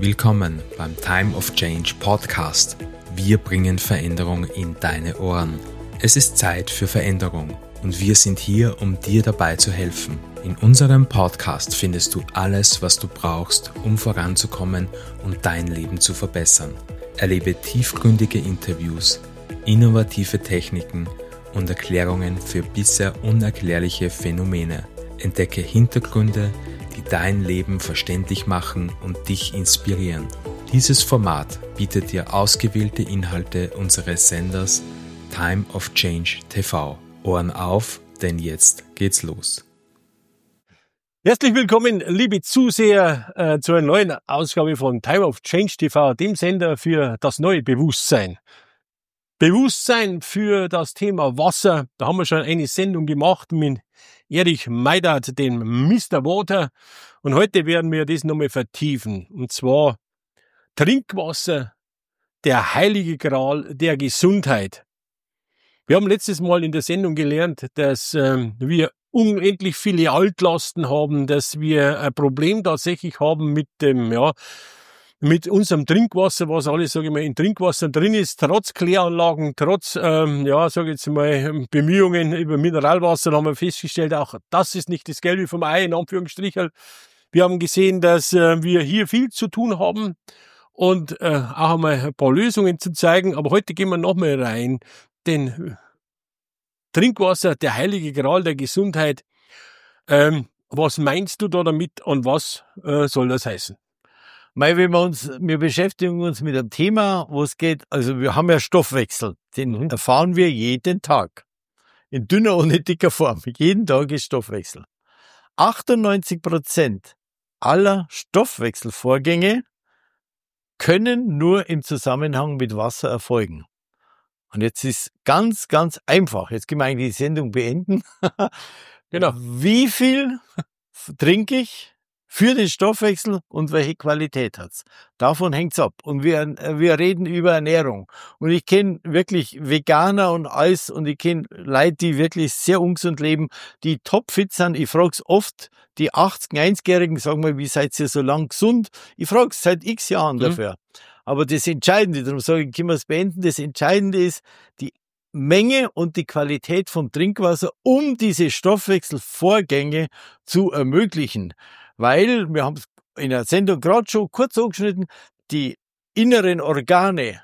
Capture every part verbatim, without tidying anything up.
Willkommen beim Time of Change Podcast. Wir bringen Veränderung in deine Ohren. Es ist Zeit für Veränderung und wir sind hier, um dir dabei zu helfen. In unserem Podcast findest du alles, was du brauchst, um voranzukommen und dein Leben zu verbessern. Erlebe tiefgründige Interviews, innovative Techniken und Erklärungen für bisher unerklärliche Phänomene. Entdecke Hintergründe, die dein Leben verständlich machen und dich inspirieren. Dieses Format bietet dir ausgewählte Inhalte unseres Senders Time of Change T V. Ohren auf, denn jetzt geht's los. Herzlich willkommen, liebe Zuseher, äh, zu einer neuen Ausgabe von Time of Change T V, dem Sender für das neue Bewusstsein. Bewusstsein für das Thema Wasser. Da haben wir schon eine Sendung gemacht mit Erich Meidert, dem Mister Water. Und heute werden wir das nochmal vertiefen. Und zwar Trinkwasser, der heilige Gral der Gesundheit. Wir haben letztes Mal in der Sendung gelernt, dass ähm, wir unendlich viele Altlasten haben, dass wir ein Problem tatsächlich haben mit dem, ja, mit unserem Trinkwasser, was alles, sage ich mal, in Trinkwasser drin ist, trotz Kläranlagen, trotz, ähm, ja, sage ich jetzt mal, Bemühungen über Mineralwasser, haben wir festgestellt, auch das ist nicht das Gelbe vom Ei, in Anführungsstrichen. Wir haben gesehen, dass äh, wir hier viel zu tun haben und äh, auch einmal ein paar Lösungen zu zeigen, aber heute gehen wir nochmal rein, denn Trinkwasser, der heilige Gral der Gesundheit, ähm, was meinst du da damit und was äh, soll das heißen? Weil wenn wir uns, wir beschäftigen uns mit einem Thema, wo es geht, also wir haben ja Stoffwechsel, den mhm. erfahren wir jeden Tag. In dünner und in dicker Form. Jeden Tag ist Stoffwechsel. achtundneunzig Prozent aller Stoffwechselvorgänge können nur im Zusammenhang mit Wasser erfolgen. Und jetzt ist ganz, ganz einfach. Jetzt können wir eigentlich die Sendung beenden. Genau. Wie viel trinke ich für den Stoffwechsel und welche Qualität hat's? Davon hängt's ab. Und wir, wir reden über Ernährung. Und ich kenne wirklich Veganer und alles und ich kenne Leute, die wirklich sehr ungesund leben, die topfit sind. Ich frag's oft, die achtzig-, neunzigjährigen, sagen mal, wie seid ihr so lang gesund? Ich frag's seit x Jahren mhm. dafür. Aber das Entscheidende, darum sage ich, können wir es beenden, das Entscheidende ist die Menge und die Qualität vom Trinkwasser, um diese Stoffwechselvorgänge zu ermöglichen. Weil, wir haben es in der Sendung gerade schon kurz angeschnitten, die inneren Organe,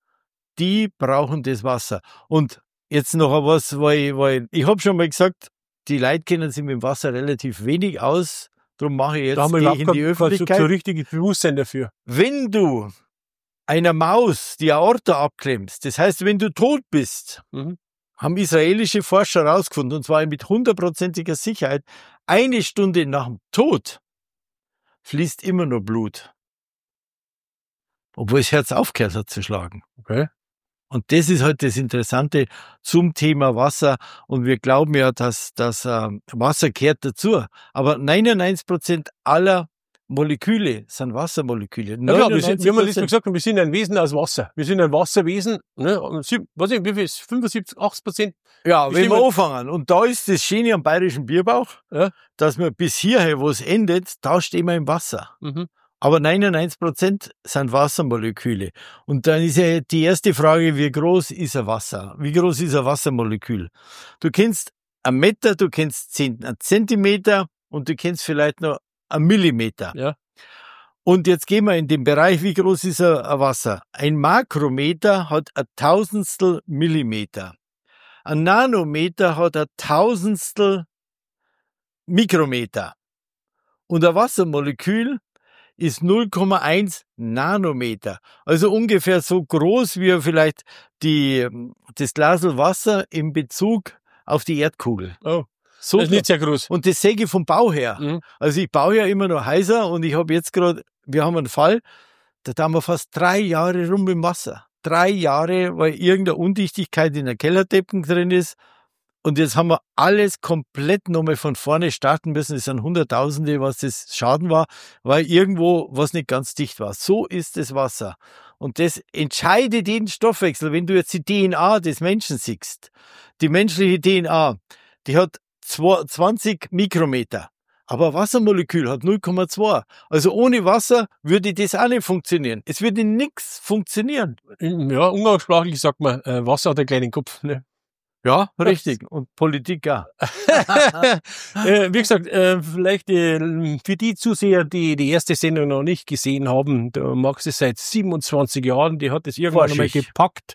die brauchen das Wasser. Und jetzt noch was, weil, weil ich habe schon mal gesagt, die Leute kennen sich mit dem Wasser relativ wenig aus, darum mache ich jetzt da haben wir gehe ich in die Öffentlichkeit. So, so richtiges Bewusstsein dafür. Wenn du einer Maus die Aorta abklemmst, das heißt, wenn du tot bist, mhm. haben israelische Forscher herausgefunden, und zwar mit hundertprozentiger Sicherheit, eine Stunde nach dem Tod fließt immer nur Blut. Obwohl das Herz aufgehört hat zu schlagen. Okay. Und das ist halt das Interessante zum Thema Wasser. Und wir glauben ja, dass das äh, Wasser gehört dazu. Aber neunundneunzig Prozent aller Moleküle sind Wassermoleküle. Ja klar, wir sind, wie haben wir letztes Mal gesagt, wir sind ein Wesen aus Wasser. Wir sind ein Wasserwesen, ne? Was ich, wie viel ist fünfundsiebzig, achtzig Prozent? Ja, wenn wir anfangen. Und da ist das Schöne am bayerischen Bierbauch, ja. dass wir bis hierher, wo es endet, da stehen wir im Wasser. Mhm. Aber neunundneunzig Prozent sind Wassermoleküle. Und dann ist ja die erste Frage, wie groß ist ein Wasser? Wie groß ist ein Wassermolekül? Du kennst einen Meter, du kennst zehn Zentimeter und du kennst vielleicht noch ein Millimeter. Ja. Und jetzt gehen wir in den Bereich, wie groß ist ein Wasser? Ein Makrometer hat ein Tausendstel Millimeter. Ein Nanometer hat ein Tausendstel Mikrometer. Und ein Wassermolekül ist null Komma eins Nanometer. Also ungefähr so groß wie vielleicht die, das Glasl Wasser in Bezug auf die Erdkugel. Oh. So das ist nicht sehr groß. Und das sehe ich vom Bau her. Mhm. Also ich baue ja immer noch Häuser und ich habe jetzt gerade, wir haben einen Fall, da haben wir fast drei Jahre rum im Wasser. Drei Jahre, weil irgendeine Undichtigkeit in der Kellerdecken drin ist. Und jetzt haben wir alles komplett nochmal von vorne starten müssen. Es sind Hunderttausende, was das Schaden war, weil irgendwo was nicht ganz dicht war. So ist das Wasser. Und das entscheidet den Stoffwechsel. Wenn du jetzt die D N A des Menschen siehst, die menschliche D N A, die hat zwanzig Mikrometer. Aber Wassermolekül hat null Komma zwei. Also ohne Wasser würde das auch nicht funktionieren. Es würde nichts funktionieren. Ja, umgangssprachlich sagt man, äh, Wasser hat einen kleinen Kopf. Ne? Ja, richtig. Und Politik auch. äh, wie gesagt, äh, vielleicht äh, für die Zuseher, die die erste Sendung noch nicht gesehen haben, der Max ist seit siebenundzwanzig Jahren, die hat das irgendwann einmal gepackt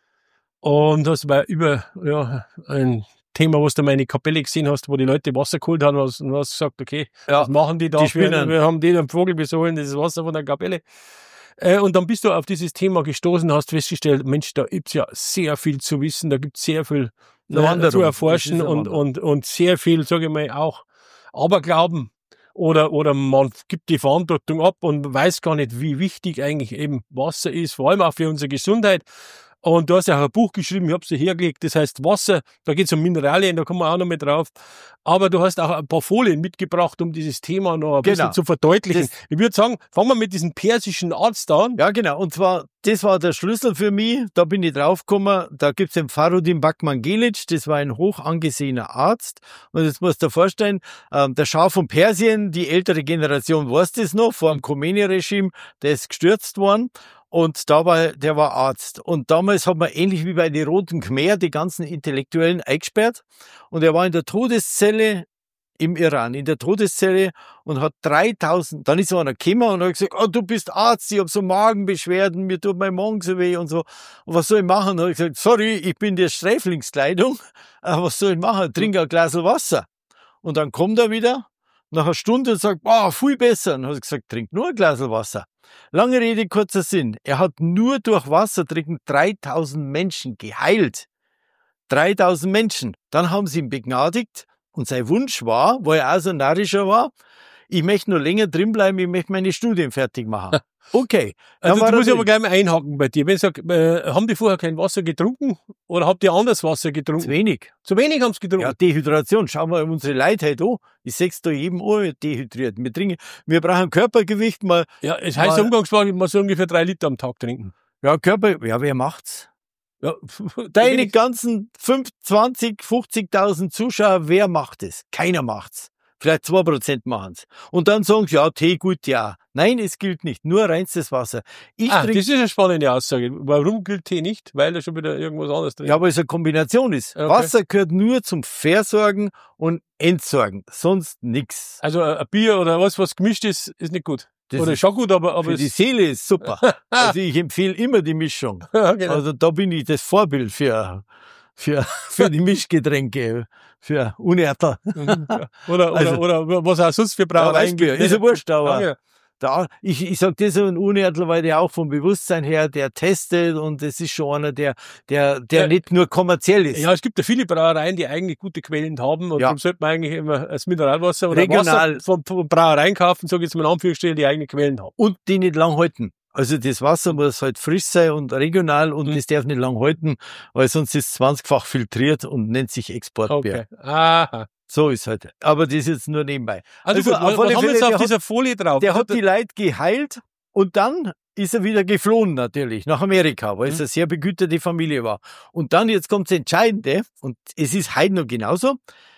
und hast mal über ja, ein Thema, was du mal in die Kapelle gesehen hast, wo die Leute Wasser geholt haben und du hast gesagt, okay, Ja, was machen die da? die für, spinnen. wir haben denen einen Vogel besohlen, das Wasser von der Kapelle. Äh, und dann bist du auf dieses Thema gestoßen, hast festgestellt, Mensch, da gibt's ja sehr viel zu wissen, da gibt's sehr viel äh, zu erforschen und, und, und sehr viel, sage ich mal, auch Aberglauben. Oder, oder man gibt die Verantwortung ab und weiß gar nicht, wie wichtig eigentlich eben Wasser ist, vor allem auch für unsere Gesundheit. Und du hast ja auch ein Buch geschrieben, ich habe es dir hergelegt, das heißt Wasser, da geht es um Mineralien, da kommen wir auch noch mit drauf. Aber du hast auch ein paar Folien mitgebracht, um dieses Thema noch ein Genau. bisschen zu verdeutlichen. Das, ich würde sagen, fangen wir mit diesem persischen Arzt an. Ja, genau. Und zwar, das war der Schlüssel für mich. Da bin ich draufgekommen. Da gibt's den Farudin Bakmangelic. Das war ein hoch angesehener Arzt. Und jetzt musst du dir vorstellen, ähm, der Schah von Persien, die ältere Generation weiß das noch, vor dem Khomeini-Regime, der ist gestürzt worden. Und da war, der war Arzt. Und damals hat man ähnlich wie bei den Roten Khmer die ganzen Intellektuellen eingesperrt. Und er war in der Todeszelle im Iran, in der Todeszelle und hat dreitausend, dann ist so einer gekommen und hat gesagt, oh, du bist Arzt, ich habe so Magenbeschwerden, mir tut mein Magen so weh und so. Und was soll ich machen? Und habe ich gesagt, sorry, ich bin der Sträflingskleidung. Aber was soll ich machen? Trink ein Glas Wasser. Und dann kommt er wieder, nach einer Stunde und sagt, boah, viel besser. Und dann habe ich gesagt, trink nur ein Glas Wasser. Lange Rede, kurzer Sinn. Er hat nur durch Wasser trinken dreitausend Menschen geheilt. dreitausend Menschen. Dann haben sie ihn begnadigt. Und sein Wunsch war, weil er auch so narrischer war, ich möchte nur länger drin bleiben, ich möchte meine Studien fertig machen. Okay. Also du musst aber gleich mal einhaken bei dir. Wenn ich sage, äh, haben die vorher kein Wasser getrunken oder habt ihr anderes Wasser getrunken? Zu wenig. Zu wenig haben sie getrunken? Ja, Dehydration. Schauen wir unsere Leute heute an. Ich sechs da jedem Uhr dehydriert. Wir trinken, wir brauchen Körpergewicht mal. Ja, es heißt mal, umgangssprachlich, man soll ungefähr drei Liter am Tag trinken. Ja, Körper, ja, wer macht's? Ja, Deine ganzen fünf, zwanzig, fünfzigtausend Zuschauer, wer macht es? Keiner macht's. Vielleicht zwei Prozent machen's. Und dann sagen sie, ja, Tee gut, ja. Nein, es gilt nicht. Nur reinstes Wasser. Ich ah, trink, das ist eine spannende Aussage. Warum gilt Tee nicht? Weil da schon wieder irgendwas anderes drin ist. Ja, weil es eine Kombination ist. Okay. Wasser gehört nur zum Versorgen und Entsorgen. Sonst nix. Also ein Bier oder was, was gemischt ist, ist nicht gut. Das oder ist schon gut, aber, aber für es, die Seele ist super. Also ich empfehle immer die Mischung. ja, genau. Also da bin ich das Vorbild für, für, für die Mischgetränke, für Unerter. oder, Also, oder, oder was auch sonst für Brauereien Beispiel, gibt. ist ja wurscht, aber Ja, da, ich, ich sag das so ein Unertler, weil der auch vom Bewusstsein her, der testet und das ist schon einer, der, der, der Ja. nicht nur kommerziell ist. ja, es gibt ja viele Brauereien, die eigentlich gute Quellen haben und Ja. darum sollte man eigentlich immer das Mineralwasser oder Regional. Wasser von, von Brauereien kaufen, sage ich jetzt mal in Anführungsstrichen, die eigene Quellen haben. Und die nicht lang halten. Also das Wasser muss halt frisch sein und regional und Mhm. das darf nicht lang halten, weil sonst ist es zwanzigfach filtriert und nennt sich Exportbier. Okay. Aha. So ist halt. Aber das ist jetzt nur nebenbei. Also, Also gut, auf was alle haben wir Fälle, jetzt auf der hat- dieser Folie drauf? Der Was hat die Leute geheilt und dann ist er wieder geflohen natürlich nach Amerika, weil es Mhm. eine sehr begüterte Familie war. Und dann, jetzt kommt das Entscheidende, und es ist heute noch genauso,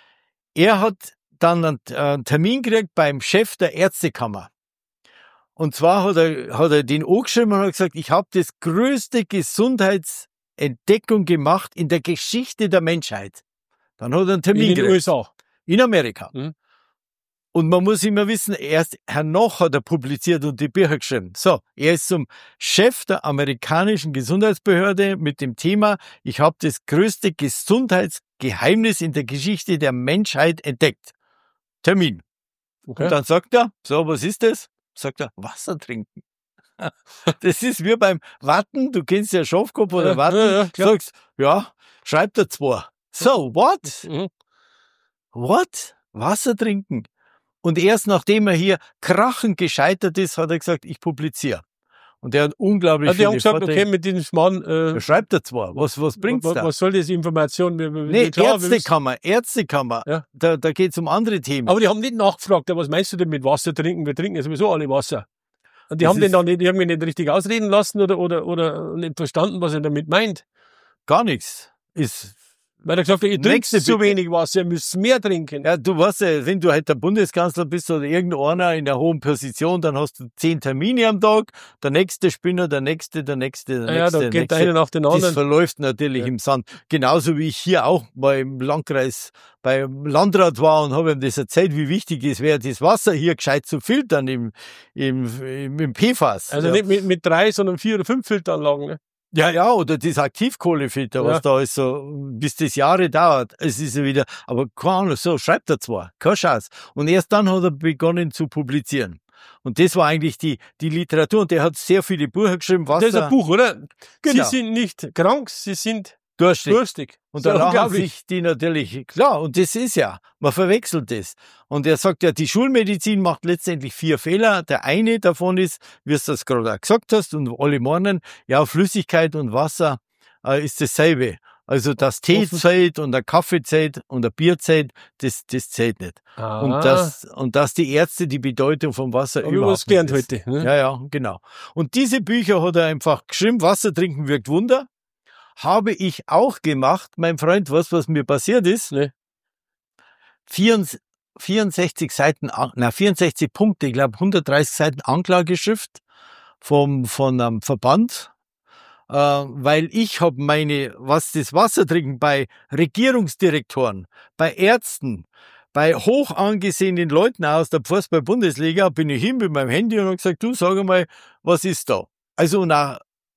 er hat dann einen, einen Termin gekriegt beim Chef der Ärztekammer. Und zwar hat er, hat er den angeschrieben und hat gesagt, ich habe das größte Gesundheitsentdeckung gemacht in der Geschichte der Menschheit. Dann hat er einen Termin in den gekriegt. U S A. In Amerika. Mhm. Und man muss immer wissen, erst hernach hat er publiziert und die Bücher geschrieben. So, er ist zum Chef der amerikanischen Gesundheitsbehörde mit dem Thema, ich habe das größte Gesundheitsgeheimnis in der Geschichte der Menschheit entdeckt. Termin. Okay. Und dann sagt er, so, was ist das? Sagt er, Wasser trinken. Das ist wie beim Warten, du kennst ja Schafkopf oder Ja, Warten, ja, ja, klar. sagst, ja, schreibt er zwar. So, what? Mhm. What? Wasser trinken. Und erst nachdem er hier krachend gescheitert ist, hat er gesagt, ich publiziere. Und er hat unglaublich Also die viele haben gesagt, Vorträge. okay, mit diesem Schmarrn, äh, Er schreibt er zwar. Was, was bringt's was, da? was soll diese Information? Wir, wir, Nee, klar, wir wissen- Ärztekammer, Ärztekammer. Ja. Da, da geht's um andere Themen. aber die haben nicht nachgefragt, ja, was meinst du denn mit Wasser trinken? Wir trinken ja sowieso alle Wasser. Und die Das haben den ist- dann nicht, irgendwie nicht richtig ausreden lassen oder, oder, oder nicht verstanden, was er damit meint. Gar nichts. Ist, Weil er gesagt hat, ihr trinkt zu wenig Wasser, ihr müsst mehr trinken. Ja, du weißt ja, wenn du halt der Bundeskanzler bist oder irgendeiner in einer hohen Position, dann hast du zehn Termine am Tag, der nächste Spinner, der nächste, der nächste, der ja, nächste. Ja, da geht der eine nach den anderen. Das verläuft natürlich ja. im Sand. Genauso wie ich hier auch mal im Landkreis beim Landrat war und habe ihm das erzählt, wie wichtig es wäre, das Wasser hier gescheit zu filtern im, im, im, im P F A S. Also ja. nicht mit, mit drei, sondern vier oder fünf Filteranlagen, ne? Ja, ja, oder das Aktivkohlefilter, was ja. da ist, so, bis das Jahre dauert. Es ist ja wieder, aber keine Ahnung, so schreibt er zwar, keine Chance. Und erst dann hat er begonnen zu publizieren. Und das war eigentlich die, die Literatur. Und der hat sehr viele Bücher geschrieben. Wasser. Das ist ein Buch, oder? Genau. Sie sind nicht krank, sie sind durstig. durstig. Und da haben sich die natürlich, klar, und das ist ja, man verwechselt das. Und er sagt ja, die Schulmedizin macht letztendlich vier Fehler. Der eine davon ist, wie du das gerade auch gesagt hast, und alle meinen, ja, Flüssigkeit und Wasser äh, ist dasselbe. Also das Tee zählt und der Kaffee zählt und der Bier zählt, das, das zählt nicht. Ah. Und das, und dass die Ärzte die Bedeutung vom Wasser Hab überhaupt was gelernt nicht heute. Ne? Ja, ja, genau. Und diese Bücher hat er einfach geschrieben, Wasser trinken wirkt Wunder. Habe ich auch gemacht. Mein Freund, was, was mir passiert ist? Nee. vierundsechzig Seiten, na, vierundsechzig Punkte, ich glaube hundertdreißig Seiten Anklageschrift vom, von einem Verband, äh, weil ich habe meine, was das Wassertrinken bei Regierungsdirektoren, bei Ärzten, bei hoch angesehenen Leuten aus der Fußball-Bundesliga bin ich hin mit meinem Handy und habe gesagt, du, sag mal, was ist da? Also nach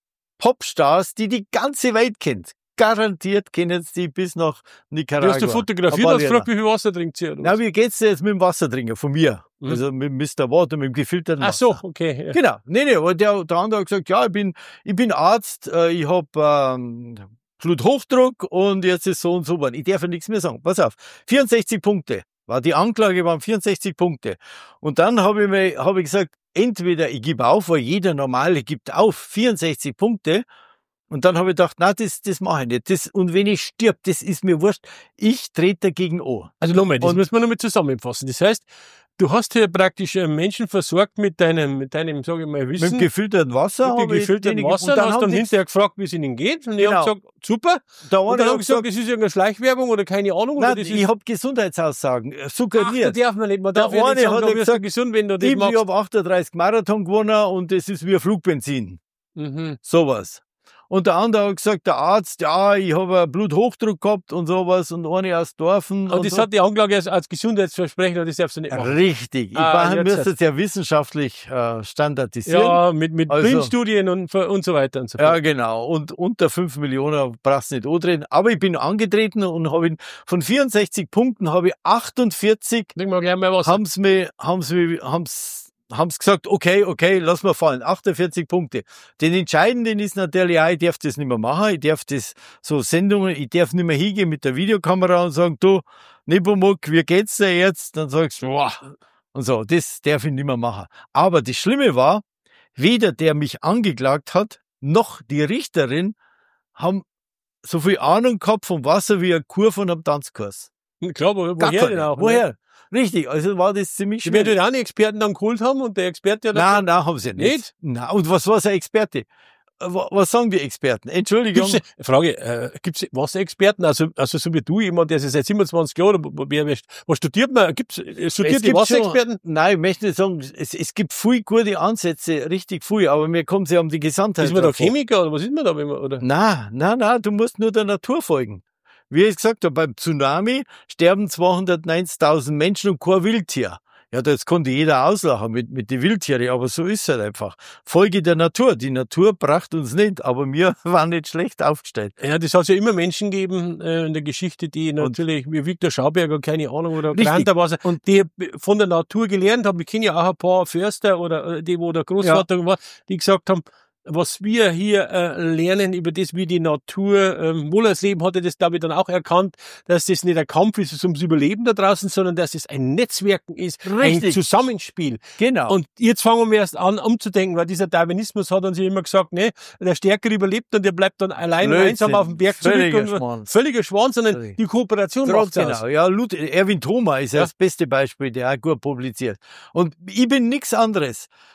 Popstars, die die ganze Welt kennt. Garantiert kennen sie die bis nach Nicaragua. Du hast du fotografiert und gefragt, wie viel Wasser trinkt sie? Oder Na, wie geht's dir jetzt mit dem Wassertrinken? Von mir. Mhm. Also mit Mister Water, mit dem gefilterten Wasser. Ach so, okay. Ja. Genau. Nee, nee, aber der, der andere hat gesagt, ja, ich bin, ich bin Arzt, äh, ich hab ähm, Bluthochdruck und jetzt ist so und so. Ich darf ja nichts mehr sagen. Pass auf. vierundsechzig Punkte. War die Anklage, waren vierundsechzig Punkte. Und dann habe ich mir, habe ich gesagt, entweder ich gebe auf, weil jeder Normale gibt auf, vierundsechzig Punkte. Und dann habe ich gedacht, na, das, das mache ich nicht. Das, und wenn ich stirb, das ist mir wurscht. Ich trete dagegen an. Also nochmal, das und, müssen wir nochmal zusammenfassen. Das heißt, du hast hier praktisch Menschen versorgt mit deinem, mit deinem, sage ich mal, Wissen. Mit dem gefilterten Wasser. Mit dem gefilterten Wasser. Und dann hast du dann hinterher gefragt, wie es ihnen geht. Und ich genau. habe gesagt, super. Da und dann habe ich gesagt, das ist irgendeine Schleichwerbung oder keine Ahnung. Nein, oder das ich ist habe Gesundheitsaussagen suggeriert. Ach, das darf man nicht. Man der darf ja eine nicht sagen, hat du wirst gesagt, gesund, wenn du das ich, machst. Ich habe achtunddreißig Marathon gewonnen und das ist wie ein Flugbenzin. Mhm. Sowas. Und der andere hat gesagt, der Arzt, ja, ich habe einen Bluthochdruck gehabt und sowas und eine aus Dorfen. Aber das so. Hat die Anklage als, als Gesundheitsversprechen, das darfst du nicht machen. Richtig. Ich ah, müsste es ja wissenschaftlich äh, standardisieren. Ja, mit, mit also, Blindstudien und, und so weiter und so fort. Ja, genau. Und unter fünf Millionen brauchst du nicht antreten. Aber ich bin angetreten und habe von vierundsechzig Punkten habe ich achtundvierzig, haben sie mir, haben sie, haben sie, haben sie gesagt, okay, okay, lass mal fallen. achtundvierzig Punkte. Den Entscheidenden ist natürlich auch, ich darf das nicht mehr machen. Ich darf das, so Sendungen, ich darf nicht mehr hingehen mit der Videokamera und sagen, du, Nepomuk, wie geht's dir jetzt? Dann sagst du, boah. Und so, das darf ich nicht mehr machen. Aber das Schlimme war, weder der mich angeklagt hat, noch die Richterin haben so viel Ahnung gehabt vom Wasser wie ein Kur von einem Tanzkurs. Klar, aber woher denn auch? Woher? Ne? Richtig, also war das ziemlich schwer. Die werden ja auch einen Experten dann geholt haben und der Experte hat Nein, nein, haben sie nicht. nicht? Nein. Und was war ein Experte? Was sagen die Experten? Entschuldigung. Gibt's, Frage, äh, gibt es Wasserexperten? Also, also so wie du, jemand, der sich seit siebenundzwanzig Jahren, was studiert man? Gibt's, studiert es die Wasserexperten? Schon, nein, ich möchte nicht sagen, es, es gibt viel gute Ansätze, richtig viel, aber mir kommt ja um die Gesamtheit. Ist man da Chemiker oder was ist man da? Oder? Nein, nein, nein, du musst nur der Natur folgen. Wie ich gesagt habe, beim Tsunami sterben zweihundertneunzigtausend Menschen und kein Wildtier. Ja, das konnte jeder auslachen mit, mit den Wildtieren, aber so ist es halt einfach. Folge der Natur. Die Natur bracht uns nicht, aber wir waren nicht schlecht aufgestellt. Ja, das hat es ja immer Menschen gegeben äh, in der Geschichte, die natürlich, wie Viktor Schauberger, keine Ahnung, oder Granter was, und die von der Natur gelernt haben. Wir kennen ja auch ein paar Förster oder die, wo der Großvater ja. war, die gesagt haben, was wir hier äh, lernen über das, wie die Natur ähm, wohl als Leben hatte, das glaube ich dann auch erkannt, dass das nicht ein Kampf ist ums Überleben da draußen, sondern dass es ein Netzwerken ist, Richtig. Ein Zusammenspiel. Genau. Und jetzt fangen wir erst an, umzudenken, weil dieser Darwinismus hat uns ja immer gesagt, ne, der Stärkere überlebt und der bleibt dann allein und einsam auf dem Berg völliger zurück. Schwan. Völliger Schwan, sondern Völlig. Die Kooperation macht's genau. aus. Ja, Lud- Erwin Thoma ist ja das beste Beispiel, der auch gut publiziert. Und ich bin nichts anderes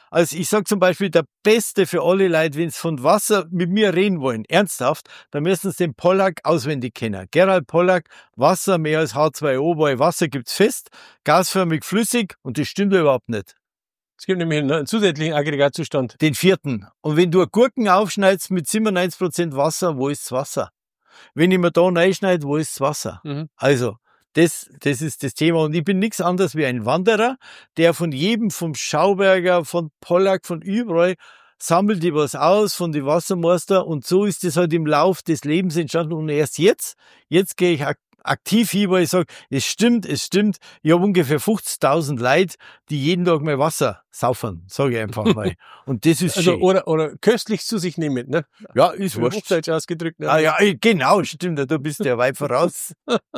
Also ich sag zum Beispiel, der Beste für alle Leute, wenn sie von Wasser mit mir reden wollen, ernsthaft, dann müssen sie den Pollack auswendig kennen. Gerald Pollack, Wasser mehr als H zwei O, weil Wasser gibt's fest, gasförmig flüssig und das stimmt überhaupt nicht. Es gibt nämlich einen zusätzlichen Aggregatzustand. Den vierten. Und wenn du Gurken aufschneidest mit siebenundneunzig Prozent Wasser, wo ist das Wasser? Wenn ich mir da reinschneide, wo ist das Wasser? Mhm. Also, Das, das ist das Thema. Und ich bin nichts anderes wie ein Wanderer, der von jedem, vom Schauberger, von Pollack, von überall, sammelt die was aus, von den Wassermeister. Und so ist es halt im Lauf des Lebens entstanden. Und erst jetzt, jetzt gehe ich ak- aktiv hin, weil ich sage, es stimmt, es stimmt. Ich habe ungefähr fünfzigtausend Leute, die jeden Tag mal Wasser saufen, sage ich einfach mal. Und das ist Also, schön. oder, oder köstlich zu sich nehmen, ne? Ja, ist Für wurscht. Hochdeutsch ausgedrückt. Ne? Ah, ja, genau, stimmt. Du bist ja weit voraus.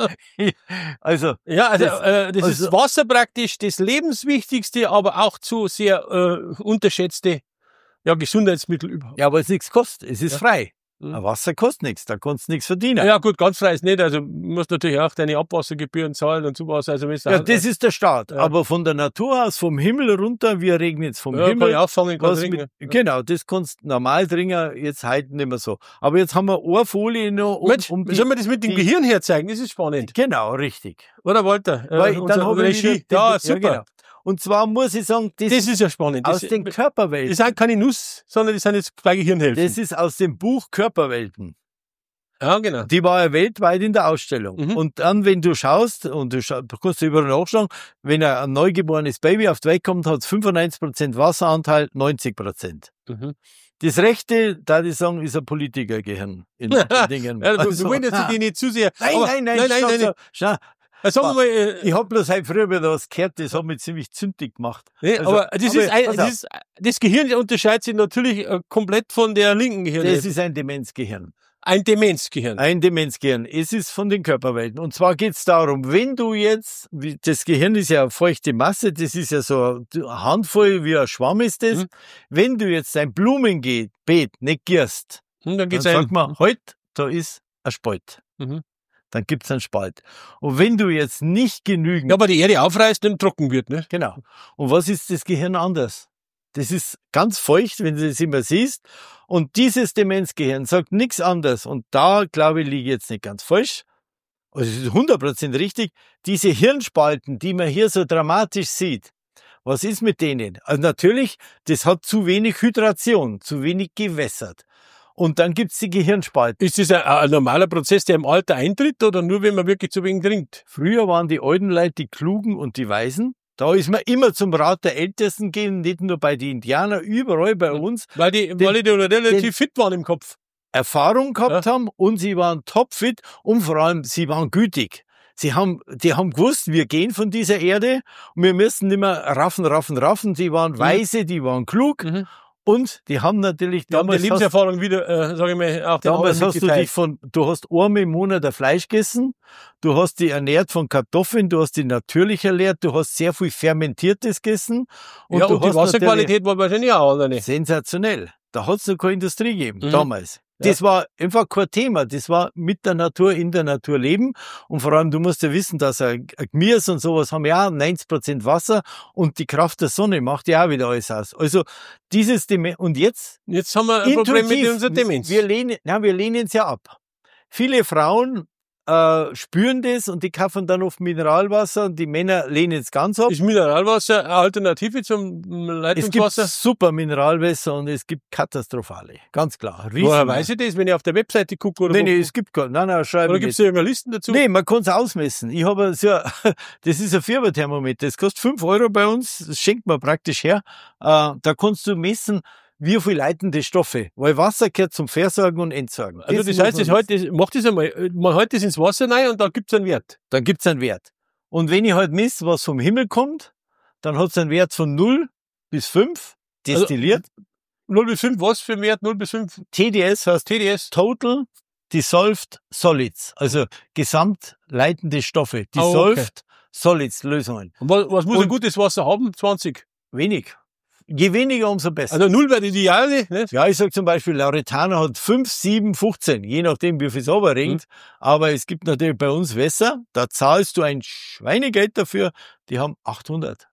Also, Ja, also Das- das, äh, das also- ist Wasser praktisch das Lebenswichtigste, aber auch zu sehr äh, unterschätzte ja, Gesundheitsmittel überhaupt. ja, weil es nichts kostet. Es ist Ja. frei. Mhm. Ein Wasser kostet nichts, da kannst du nichts verdienen. Ja gut, ganz frei ist nicht. Also du musst natürlich auch deine Abwassergebühren zahlen und sowas. Also wenn Ja, das ist der Start. Ja. Aber von der Natur aus, vom Himmel runter, wir reden jetzt vom ja, kann Himmel. ich auffangen, kann Was trinken. mit, genau, das kannst du normal trinken, jetzt heute nicht mehr so. Aber jetzt haben wir eine Folie noch um, Mensch, um die, sollen wir das mit dem die- Gehirn herzeigen? Das ist spannend. Genau, richtig. Oder Walter? Äh, Weil unser dann habe ich Regie. wieder, Ja, den- super. genau. Und zwar muss ich sagen, das, Das ist ja spannend. aus Das, den das Körperwelten. sind keine Nuss, sondern das sind jetzt zwei Gehirnhälften. Das ist aus dem Buch Körperwelten. Ja, genau. Die war ja weltweit in der Ausstellung. Mhm. Und dann, wenn du schaust, und du scha- du kannst du überall nachschauen, wenn ein neugeborenes Baby auf die Welt kommt, hat es fünfundneunzig Prozent Wasseranteil, neunzig Prozent. Mhm. Das Rechte, da ich sagen, ist ein Politikergehirn in den Dingen. Ja, wir- Also, wir wollen jetzt die nicht zu sehr. Nein, aber- nein, nein, nein, nein, schau, nein, nein. schau, schau. Also sagen wir mal, äh, Ich hab bloß heute früher wieder was gehört, das hat mich ziemlich zündig gemacht. nee, also, aber das aber ist, ein, pass das auf. ist das Gehirn unterscheidet sich natürlich äh, komplett von der linken Das Gehirnhälfte. ist ein Demenzgehirn. Ein Demenzgehirn. Ein Demenzgehirn. Es ist von den Körperwelten. Und zwar geht's darum, wenn du jetzt, wie- das Gehirn ist ja eine feuchte Masse, das ist ja so eine Handvoll, wie ein Schwamm ist das. Mhm. Wenn du jetzt ein Blumenbeet nicht gierst, Und dann dann geht's sagt ein. man, halt, da ist ein Spalt. Mhm. Dann gibt's einen Spalt. Und wenn du jetzt nicht genügend, Ja, aber die Erde aufreißt und trocken wird, ne? genau. Und was ist das Gehirn anders? Das ist ganz feucht, wenn du das immer siehst. Und dieses Demenzgehirn sagt nichts anderes. Und da, glaube ich, liege ich jetzt nicht ganz falsch. Also es ist hundert Prozent richtig. Diese Hirnspalten, die man hier so dramatisch sieht, was ist mit denen? Also natürlich, das hat zu wenig Hydration, zu wenig gewässert. Und dann gibt's die Gehirnspalten. Ist das ein, ein normaler Prozess, der im Alter eintritt oder nur, wenn man wirklich zu wenig trinkt? Früher waren die alten Leute die Klugen und die Weisen. Da ist man immer zum Rat der Ältesten gehen, nicht nur bei den Indianern, überall bei uns. Weil die, weil die da relativ fit waren im Kopf. Erfahrung gehabt Ja. haben und sie waren topfit und vor allem sie waren gütig. Sie haben, die haben gewusst, wir gehen von dieser Erde und wir müssen nicht mehr raffen, raffen, raffen. Sie waren weise, die waren klug Mhm. und die haben natürlich Die haben die damals, hast, Lebenserfahrung wieder, äh, sage ich mal, auch den damals anderen hast du mitgeteilt. dich von, du hast einmal im Monat ein Fleisch gegessen, du hast dich ernährt von Kartoffeln, du hast dich natürlich ernährt, du hast sehr viel Fermentiertes gegessen und ja, du und die hast Wasserqualität war wahrscheinlich auch, oder nicht? sensationell. Da hat's noch keine Industrie gegeben, Mhm. damals. Ja. Das war einfach kein Thema. Das war mit der Natur, in der Natur leben. Und vor allem, du musst ja wissen, dass ein ein Gemüse und sowas haben ja auch neunzig Prozent Wasser und die Kraft der Sonne macht ja auch wieder alles aus. Also dieses Demenz, und jetzt Jetzt haben wir ein Problem mit intuitiv, unserer Demenz. wir lehnen, na, wir lehnen es ja ab. Viele Frauen äh, spüren das und die kaufen dann oft Mineralwasser und die Männer lehnen es ganz ab. Ist Mineralwasser eine Alternative zum Es gibt Leitungswasser? super Mineralwässer und es gibt katastrophale. Ganz klar. Woher Riesen- weiß ich das, wenn ich auf der Webseite gucke? Oder, Nee, wo- nee, es gibt gar nein, nein, schreibe oder ich gibt es nicht. da irgendeine Listen dazu? Nee, man kann es ausmessen. Ich habe so, das ist ein Fieberthermometer. Das kostet fünf Euro bei uns. Das schenkt man praktisch her. Äh, da kannst du messen, wie viel leitende Stoffe. Weil Wasser gehört zum Versorgen und Entsorgen. Also das muss heißt, man das halt, das, mach das einmal, man hält das ins Wasser rein und da gibt's einen Wert. Dann gibt's einen Wert. Und wenn ich halt messe, was vom Himmel kommt, dann hat's einen Wert von null bis fünf, destilliert. null bis fünf, was für ein Wert? null bis fünf T D S heißt T D S? Total Dissolved Solids. Also gesamtleitende Stoffe. Ah, okay. Dissolved Solids Lösungen. Und was, was muss Und- ein gutes Wasser haben? zwanzig. Wenig. Je weniger, umso besser. Also null wäre die Ideale, nicht? Ja, ich sag zum Beispiel, Lauretana hat fünf, sieben, fünfzehn, je nachdem, wie viel es runterringt. Aber es gibt natürlich bei uns Wässer, da zahlst du ein Schweinegeld dafür, die haben achthundert.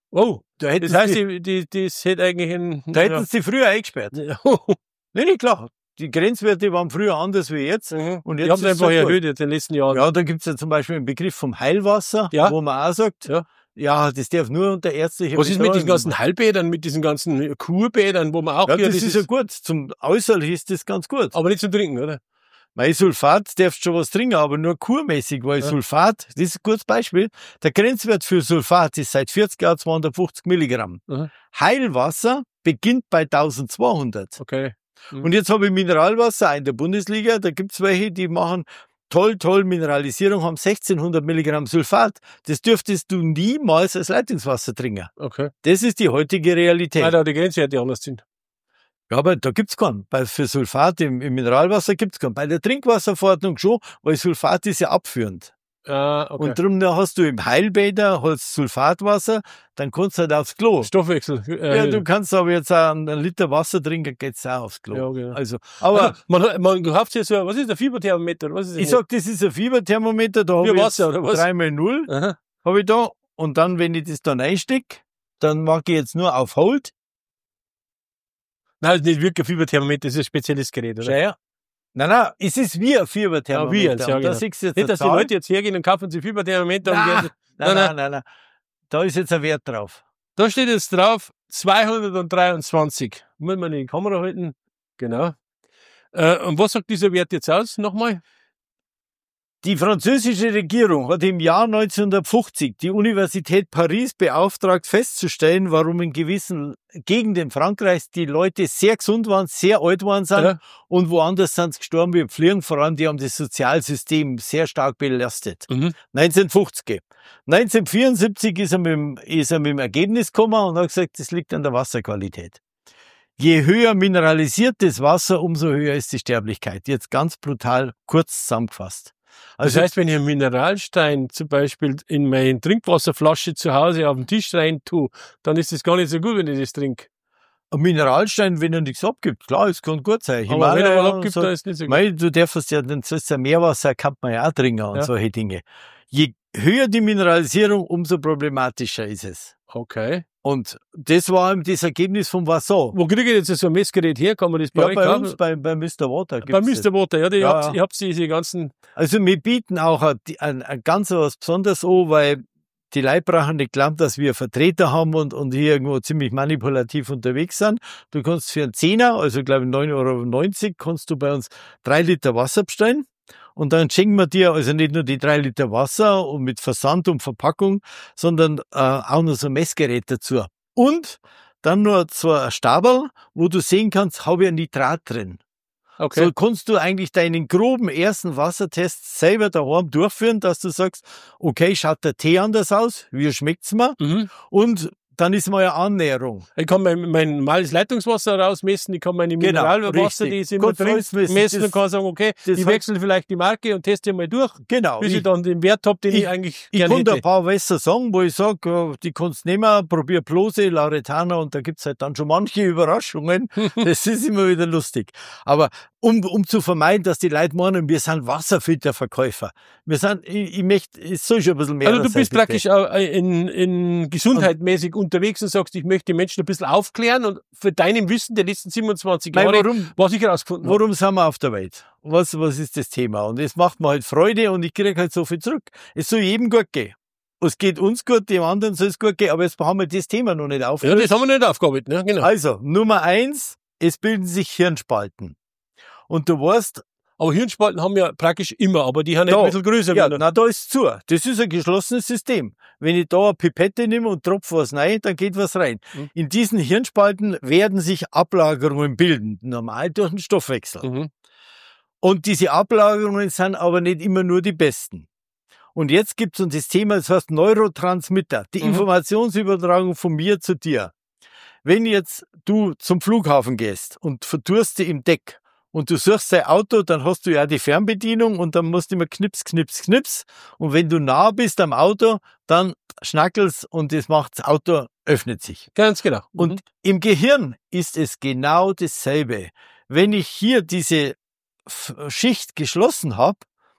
Oh, Da hätten das heißt, sie, die, die, das hätte eigentlich ein... da hätten sie früher eingesperrt. Ja. Nee, nee, klar. Die Grenzwerte waren früher anders wie jetzt. Mhm. Und Die jetzt haben ist es es einfach so gut. erhöht in den letzten Jahren. Ja, da gibt's ja zum Beispiel den Begriff vom Heilwasser, Ja. wo man auch sagt, Ja. ja, das darf nur unter ärztlicher Was ist mit diesen Betreuung. ganzen Heilbädern, mit diesen ganzen Kurbädern, wo man auch... Ja, hier das ist ja gut. Zum Äußerlich ist das ganz gut. aber nicht zum Trinken, oder? Weil Sulfat darfst schon was trinken, aber nur kurmäßig, weil Ja. Sulfat, das ist ein gutes Beispiel, der Grenzwert für Sulfat ist seit vierzig Jahren zweihundertfünfzig Milligramm. Mhm. Heilwasser beginnt bei eintausendzweihundert. Okay. Mhm. Und jetzt habe ich Mineralwasser in der Bundesliga, da gibt's welche, die machen toll, toll Mineralisierung, haben sechzehnhundert Milligramm Sulfat. Das dürftest du niemals als Leitungswasser trinken. Okay. Das ist die heutige Realität. Weil da die Grenzwerte anders sind. Ja, aber da gibt's keinen. Bei, für Sulfat im, im Mineralwasser gibt's keinen. Bei der Trinkwasserverordnung schon, weil Sulfat ist ja abführend. Ah, okay. Und darum da hast du im Heilbäder hast Sulfatwasser, dann kannst du halt aufs Klo. Stoffwechsel. Äh, Ja, du kannst aber jetzt auch einen Liter Wasser trinken, geht's auch aufs Klo. Ja, genau. Also, aber Also, man, man kauft sich so, was ist der Fieberthermometer? Oder was ist das? ich sag, das ist ein Fieberthermometer, da habe Für ich Wasser, jetzt oder was? drei mal null, Aha. habe ich da. Und dann, wenn ich das dann einstecke, dann mache ich jetzt nur auf Hold. Nein, das ist nicht wirklich ein Fieberthermometer, das ist ein spezielles Gerät, oder? Schau her. Nein, nein, es ist wie ein Fieberthermometer. Ja, wie eins, ja, Und da genau. siehst du jetzt Nicht, eine dass die Zahl. Leute jetzt hergehen und kaufen sich Fieberthermometer und Nein, gehen, nein, Nein, nein, nein, nein. Da ist jetzt ein Wert drauf. da steht jetzt drauf zweihundertdreiundzwanzig. Muss man in die Kamera halten. Genau. Äh, und was sagt dieser Wert jetzt aus? Nochmal? Die französische Regierung hat im Jahr neunzehnhundertfünfzig die Universität Paris beauftragt, festzustellen, warum in gewissen Gegenden Frankreichs die Leute sehr gesund waren, sehr alt waren sind Ja. und woanders sind sie gestorben wie Fliegen. Vor allem, die haben das Sozialsystem sehr stark belastet. Mhm. neunzehnhundertfünfzig. neunzehnhundertvierundsiebzig ist er, mit dem, ist er mit dem Ergebnis gekommen und hat gesagt, das liegt an der Wasserqualität. Je höher mineralisiertes Wasser, umso höher ist die Sterblichkeit. Jetzt ganz brutal kurz zusammengefasst. Das heißt, wenn ich einen Mineralstein zum Beispiel in meine Trinkwasserflasche zu Hause auf den Tisch rein tue, dann ist das gar nicht so gut, wenn ich das trinke. ein Mineralstein, wenn er nichts abgibt, klar, es kann gut sein. Aber wenn er Himalaya mal und abgibt, so. dann ist es nicht so gut. Mei, du darfst ja, dann sollst ja Meerwasser, kann man ja auch trinken und Ja. solche Dinge. Je höher die Mineralisierung, umso problematischer ist es. Okay. Und das war eben das Ergebnis vom Wasser. Wo kriege ich jetzt so ein Messgerät her? Kann man das bei Ja, euch bei kaufen? uns, bei, bei Mister Water Bei gibt's Mister Water, ja, die Ja, habt, ja. ihr habt diese ganzen, das. Also wir bieten auch ein, ein, ein ganz was Besonderes an, weil die Leute brauchen nicht glauben, dass wir Vertreter haben und, und hier irgendwo ziemlich manipulativ unterwegs sind. Du kannst für einen Zehner, also glaube ich neun Euro neunzig, kannst du bei uns drei Liter Wasser bestellen. Und dann schenken wir dir also nicht nur die drei Liter Wasser und mit Versand und Verpackung, sondern äh, auch noch so ein Messgerät dazu. Und dann nur so ein Stabel, wo du sehen kannst, habe ich ein Nitrat drin. okay. So kannst du eigentlich deinen groben ersten Wassertest selber daheim durchführen, dass du sagst, okay, schaut der Tee anders aus, wie schmeckt's mir? Mhm. Und dann ist mal eine Annäherung. Ich kann mein, mein normales Leitungswasser rausmessen, ich kann meine Genau, Mineralwasser, richtig. die ist immer Kannst drin, alles messen. messen Das- und kann sagen, okay, das ich hat- wechsle vielleicht die Marke und teste mal durch, Genau. bis ich, Ich, dann den Wert habe, den ich, ich- eigentlich ich gerne kann da ein hätte. paar Wässer sagen, wo ich sage, die kannst du nehmen, probier Plose, Lauretana und da gibt's halt dann schon manche Überraschungen. Das ist immer wieder lustig. Aber um, um zu vermeiden, dass die Leute meinen, wir sind Wasserfilterverkäufer. Wir sind, ich, ich möchte, es soll schon ein bisschen mehr Also du sein, bist bitte. praktisch auch in, in gesundheitmäßig unterwegs und sagst, ich möchte die Menschen ein bisschen aufklären und für deinem Wissen der letzten siebenundzwanzig Weil Jahre, warum, was ich herausgefunden habe. Warum sind wir auf der Welt? Was, was ist das Thema? Und es macht mir halt Freude und ich kriege halt so viel zurück. Es soll jedem gut gehen. Es geht uns gut, dem anderen soll es gut gehen, aber jetzt haben wir das Thema noch nicht Ja, aufgelöst. das haben wir nicht aufgearbeitet, ne? Genau. Also, Nummer eins, es bilden sich Hirnspalten. Und du weißt, Aber Hirnspalten haben wir praktisch immer, aber die haben nicht Da. ein bisschen größer. ja, werden. na, da ist zu. Das ist ein geschlossenes System. Wenn ich da eine Pipette nehme und tropfe was rein, dann geht was rein. Mhm. In diesen Hirnspalten werden sich Ablagerungen bilden. Normal durch den Stoffwechsel. Mhm. Und diese Ablagerungen sind aber nicht immer nur die besten. Und jetzt gibt's uns das Thema, das heißt Neurotransmitter, die Mhm. Informationsübertragung von mir zu dir. Wenn jetzt du zum Flughafen gehst und verdurste im Deck und du suchst dein Auto, dann hast du ja die Fernbedienung und dann musst du immer knips, knips, knips. Und wenn du nah bist am Auto, dann schnackelst und das macht das Auto, öffnet sich. Ganz genau. Und Mhm. im Gehirn ist es genau dasselbe. Wenn ich hier diese F- Schicht geschlossen habe,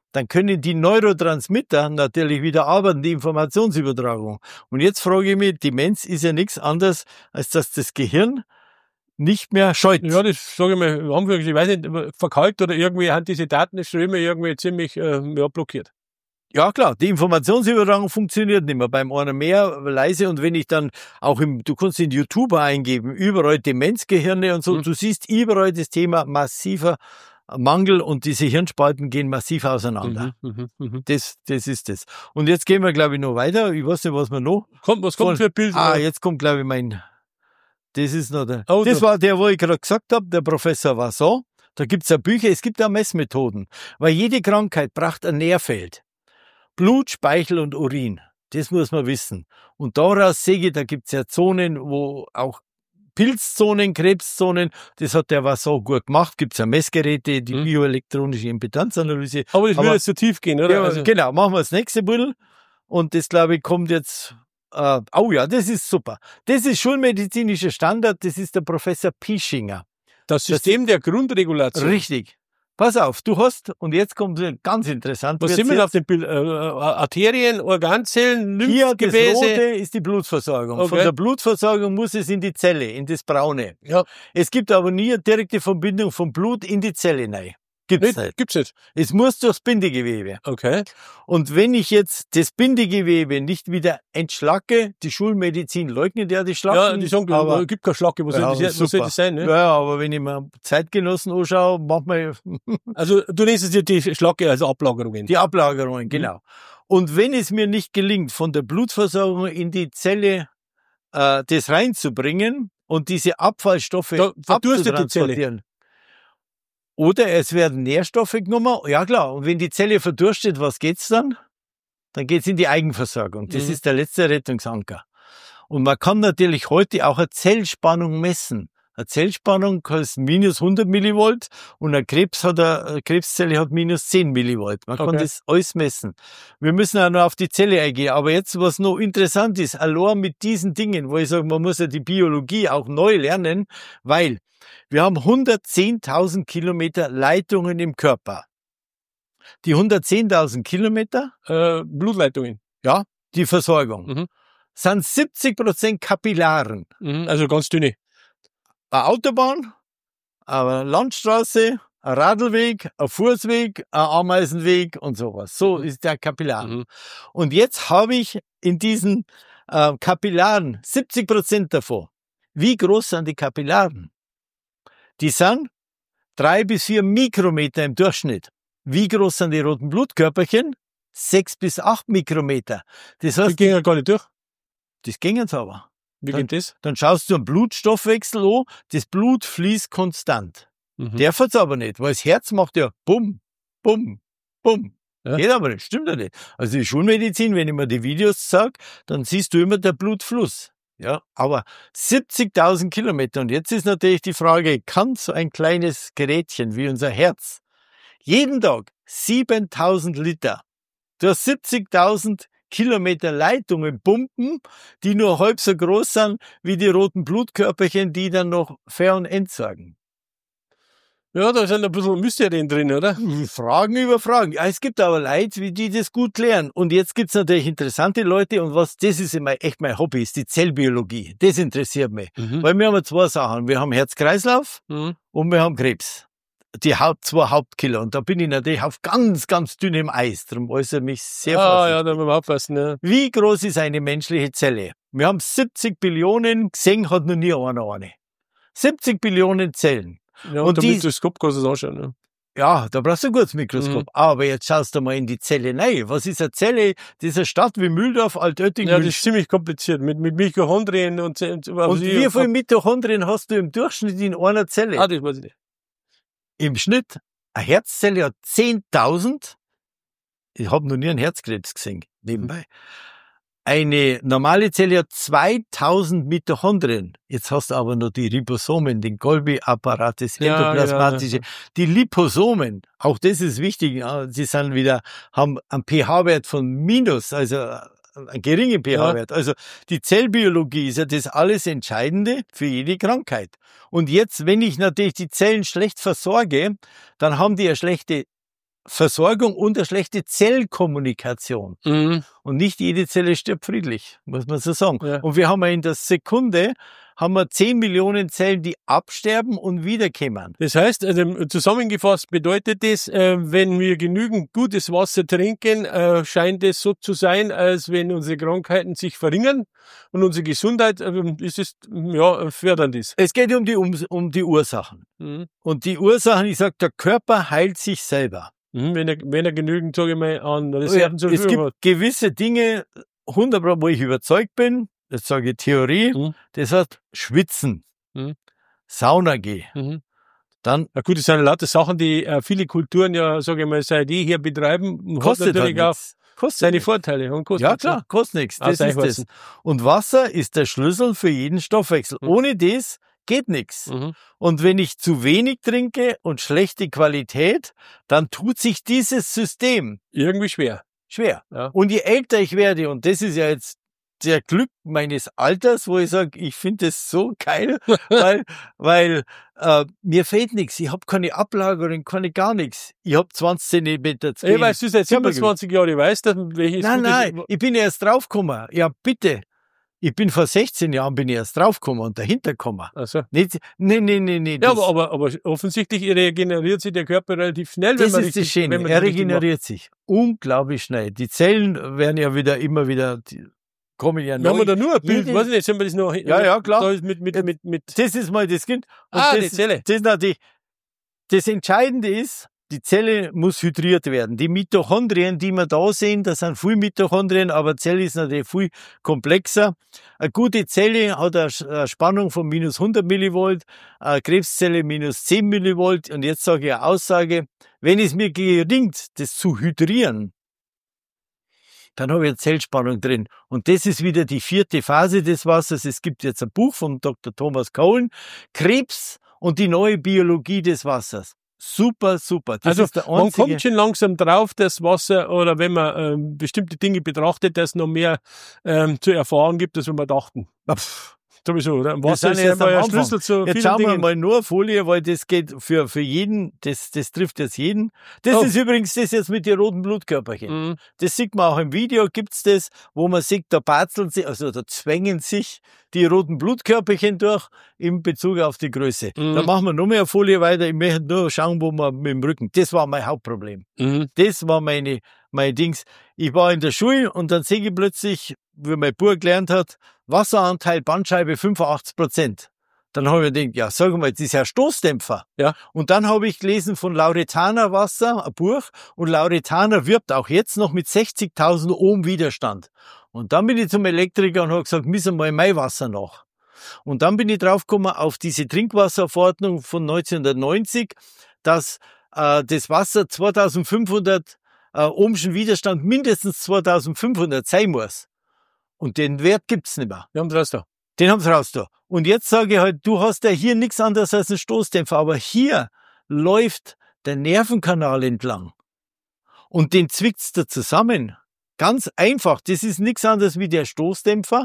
dann können die Neurotransmitter natürlich wieder arbeiten, die Informationsübertragung. Und jetzt frage ich mich, Demenz ist ja nichts anderes, als dass das Gehirn nicht mehr scheut. Ja, das sage ich mal, haben wir, ich weiß nicht, verkalkt oder irgendwie haben diese Datenströme irgendwie ziemlich äh, ja, blockiert. Ja, klar, die Informationsübertragung funktioniert nicht mehr. Beim einen mehr leise und wenn ich dann auch im, du kannst in YouTube eingeben, überall Demenzgehirne und so, Mhm. du siehst überall das Thema massiver Mangel und diese Hirnspalten gehen massiv auseinander. Mhm, mhm, mhm. Das, das ist das. Und jetzt gehen wir, glaube ich, noch weiter. Ich weiß nicht, was wir noch. Kommt, was kommt Voll. für ein Bild? Ah, jetzt kommt, glaube ich, mein, das ist noch der, Oh, das da- war der, wo ich gerade gesagt habe, der Professor Vasson. Da gibt's ja Bücher, es gibt auch Messmethoden. Weil jede Krankheit braucht ein Nährfeld. Blut, Speichel und Urin. Das muss man wissen. Und daraus sehe ich, da gibt's ja Zonen, wo auch Pilzzonen, Krebszonen, das hat der Vasson gut gemacht. Gibt's ja Messgeräte, die Mhm. bioelektronische Impedanzanalyse. Aber das Aber- würde jetzt zu tief gehen, oder? Ja, Also, genau, machen wir das nächste Buddel. Und das, glaube ich, kommt jetzt, äh, oh ja, das ist super. Das ist schulmedizinischer Standard, das ist der Professor Pischinger. das System der Grundregulation. Richtig. Pass auf, du hast, und jetzt kommt ganz interessant. Was wird's sind wir denn auf jetzt. dem Bild? Äh, äh, Arterien, Organzellen, Hier, das Lymphgefäße? Rote ist die Blutversorgung. Von Okay. der Blutversorgung muss es in die Zelle, in das Braune. Ja. Es gibt aber nie eine direkte Verbindung vom Blut in die Zelle rein. Gibt's Nicht? nicht. Gibt's nicht. Es muss durchs Bindegewebe. Okay. Und wenn ich jetzt das Bindegewebe nicht wieder entschlacke, die Schulmedizin leugnet ja die Schlacken. Ja, die sagen, aber, es gibt keine Schlacke. Was, Ja, soll, das, was soll super. das sein? Ne? ja, aber wenn ich mir Zeitgenossen anschaue, manchmal Also, du nennst es ja die Schlacke, also Ablagerungen. die Ablagerungen, Mhm. genau. Und wenn es mir nicht gelingt, von der Blutversorgung in die Zelle äh, das reinzubringen und diese Abfallstoffe Da verdurstet die Zelle. abzutransportieren, oder es werden Nährstoffe genommen, ja klar, und wenn die Zelle verdurstet, was geht's dann? Dann geht's in die Eigenversorgung. Das Mhm. ist der letzte Rettungsanker. Und man kann natürlich heute auch eine Zellspannung messen. Eine Zellspannung kostet minus hundert Millivolt und ein Krebs hat eine, eine Krebszelle hat minus zehn Millivolt. Man kann Okay. das alles messen. Wir müssen auch noch auf die Zelle eingehen. Aber jetzt, was noch interessant ist, allein mit diesen Dingen, wo ich sage, man muss ja die Biologie auch neu lernen, weil wir haben hundertzehntausend Kilometer Leitungen im Körper. Die hundertzehntausend Kilometer, Äh, Blutleitungen. ja, die Versorgung, Mhm. sind siebzig Prozent Kapillaren. Mhm. Also ganz dünne. Eine Autobahn, eine Landstraße, ein Radlweg, ein Fußweg, ein Ameisenweg und sowas. So Mhm. ist der Kapillar. Mhm. Und jetzt habe ich in diesen äh, Kapillaren siebzig Prozent davon. Wie groß sind die Kapillaren? Die sind drei bis vier Mikrometer im Durchschnitt. Wie groß sind die roten Blutkörperchen? Sechs bis acht Mikrometer. Das Die heißt, gehen ja gar nicht durch. das ging jetzt aber. Wie Dann- geht das? Dann schaust du einen Blutstoffwechsel an, das Blut fließt konstant. Mhm. Der fährt's aber nicht, weil das Herz macht ja bum, bum, bum. Ja. Geht aber nicht, stimmt ja nicht. Also die Schulmedizin, wenn ich mir die Videos sag, dann siehst du immer der Blutfluss. Ja, aber siebzigtausend Kilometer. Und jetzt ist natürlich die Frage, kann so ein kleines Gerätchen wie unser Herz jeden Tag siebentausend Liter durch siebzigtausend Kilometer Leitungen pumpen, die nur halb so groß sind wie die roten Blutkörperchen, die dann noch Ver- und entsorgen? Ja, da sind ein bisschen Mysterien drin, oder? Fragen über Fragen. Ja, es gibt aber Leute, die das gut klären. Und jetzt gibt's natürlich interessante Leute und was, das ist immer echt mein Hobby, ist die Zellbiologie. Das interessiert mich. Mhm. Weil wir haben zwei Sachen. Wir haben Herz-Kreislauf Mhm. und wir haben Krebs. Die Haupt, zwei Hauptkiller. Und da bin ich natürlich auf ganz, ganz dünnem Eis. Darum äußere mich sehr Ah, vorsichtig. ja, da müssen wir aufpassen. Ja. Wie groß ist eine menschliche Zelle? Wir haben siebzig Billionen, gesehen hat noch nie einer eine. siebzig Billionen Zellen. Ja, Und und die- mit Mikroskop kannst du das anschauen. Ja. Ja, da brauchst du ein gutes Mikroskop. Mhm. Aber jetzt schaust du mal in die Zelle rein. Was ist eine Zelle? Das ist eine Stadt wie Mühldorf, Altötting, Ja, das München. ist ziemlich kompliziert. Mit, mit Mitochondrien und, und, Und wie viele Mitochondrien hast du im Durchschnitt in einer Zelle? Ah, das weiß ich nicht. Im Schnitt, eine Herzzelle hat zehntausend. Ich habe noch nie einen Herzkrebs gesehen, nebenbei. Eine normale Zelle hat zweitausend Mitochondrien. Jetzt hast du aber noch die Ribosomen, den Golgi-Apparat, das Ja, endoplasmatische, die Liposomen. Auch das ist wichtig. Ja, sie sind wieder, haben einen pH-Wert von minus, also einen geringen pH-Wert. Also die Zellbiologie ist ja das alles Entscheidende für jede Krankheit. Und jetzt, wenn ich natürlich die Zellen schlecht versorge, dann haben die eine schlechte Versorgung und eine schlechte Zellkommunikation. Mhm. Und nicht jede Zelle stirbt friedlich, muss man so sagen. Ja. Und wir haben ja in der Sekunde haben wir zehn Millionen Zellen, die absterben und wiederkommen. Das heißt, also zusammengefasst bedeutet das, äh, wenn wir genügend gutes Wasser trinken, äh, scheint es so zu sein, als wenn unsere Krankheiten sich verringern und unsere Gesundheit, äh, ist es, ja, fördern das. Es geht um die, um, um die Ursachen. Mhm. Und die Ursachen, ich sag, der Körper heilt sich selber. Mhm, wenn er, wenn er genügend, sage ich mal, an Reserven zur Es Verfügung gibt hat. gewisse Dinge, hundert Prozent, wo ich überzeugt bin, das sage ich Theorie, Mhm. das heißt Schwitzen, Mhm. Sauna gehen, Mhm. dann Ja gut, das sind ja lauter Sachen, die äh, viele Kulturen ja, sage ich mal, seit jeher betreiben, und hat kostet natürlich halt auch nichts. Kostet seine nichts. Vorteile. Und kostet Ja nichts, ne? klar, kostet nichts. Das Außer ist das. Eichweizen. Und Wasser ist der Schlüssel für jeden Stoffwechsel. Mhm. Ohne das geht nichts. Mhm. Und wenn ich zu wenig trinke und schlechte Qualität, dann tut sich dieses System Irgendwie schwer. schwer. Ja. Und je älter ich werde, und das ist ja jetzt der Glück meines Alters, wo ich sage, ich finde das so geil, weil, weil äh, mir fehlt nichts. Ich habe keine Ablagerung, keine gar nichts. Ich habe zwanzig Zentimeter zu Ich wenig. weiß, du seit siebenundzwanzig Jahren weißt, dass welches Nein, gutes- nein, ich bin erst draufgekommen. Ja, bitte. Ich bin vor sechzehn Jahren bin ich erst draufgekommen und dahinter gekommen. Also. Nicht, nee, nee, nee, nee. Ja, das- aber, aber, aber offensichtlich regeneriert sich der Körper relativ schnell, Das wenn man ist richtig, das Schöne. wenn man Er das richtig macht. regeneriert sich unglaublich schnell. Die Zellen werden ja wieder immer wieder, die kommen ja Wir haben neu. da nur ein Bild, Jede- weiß ich nicht, sollen wir das noch, Ja, ja, klar. da ist mit, mit, mit, mit, Das ist mal das Kind. Und ah, das, die Zelle. Das, ist natürlich, das Entscheidende ist, die Zelle muss hydriert werden. Die Mitochondrien, die wir da sehen, das sind viele Mitochondrien, aber Zelle ist natürlich viel komplexer. Eine gute Zelle hat eine eine Spannung von minus hundert Millivolt, eine Krebszelle minus zehn Millivolt. Und jetzt sage ich eine Aussage, wenn es mir gelingt, das zu hydrieren, dann habe ich eine Zellspannung drin. Und das ist wieder die vierte Phase des Wassers. Es gibt jetzt ein Buch von Doktor Thomas Cohen, Krebs und die neue Biologie des Wassers. Super, super. Das Also ist der man einzige. kommt schon langsam drauf, dass Wasser, oder wenn man ähm, bestimmte Dinge betrachtet, dass es noch mehr ähm, zu erfahren gibt, als wir dachten. Pff, Sowieso, oder? Wir Wasser sind ist erst einfach am ein Anfang. Schlüssel zu Jetzt vielen schauen wir Dingen. mal nur eine Folie, weil das geht für, für jeden, das, das trifft jetzt jeden. Das Oh. ist übrigens das jetzt mit den roten Blutkörperchen. Mhm. Das sieht man auch im Video, gibt's das, wo man sieht, da batzeln sich, also da zwängen sich die roten Blutkörperchen durch in Bezug auf die Größe. Mhm. Da machen wir noch mehr eine Folie weiter. Ich möchte nur schauen, wo man mit dem Rücken. Das war mein Hauptproblem. Mhm. Das war meine, mein Dings. Ich war in der Schule und dann sehe ich plötzlich, wie mein Bub gelernt hat, Wasseranteil Bandscheibe fünfundachtzig Prozent. Dann habe ich gedacht, ja, sag mal, das ist ja Stoßdämpfer. Ja. Und dann habe ich gelesen von Lauretaner Wasser, ein Buch, und Lauretaner wirbt auch jetzt noch mit sechzigtausend Ohm Widerstand. Und dann bin ich zum Elektriker und habe gesagt, müssen mal mein Wasser nach. Und dann bin ich draufgekommen auf diese Trinkwasserverordnung von neunzehnhundertneunzig, dass äh, das Wasser zweitausendfünfhundert äh, Ohmschen Widerstand mindestens zweitausendfünfhundert sein muss. Und den Wert gibt's nicht mehr. Wir haben das da. Den haben sie raus da. Und jetzt sage ich halt, du hast ja hier nichts anderes als einen Stoßdämpfer, aber hier läuft der Nervenkanal entlang. Und den zwickt's da zusammen. Ganz einfach. Das ist nichts anderes wie der Stoßdämpfer.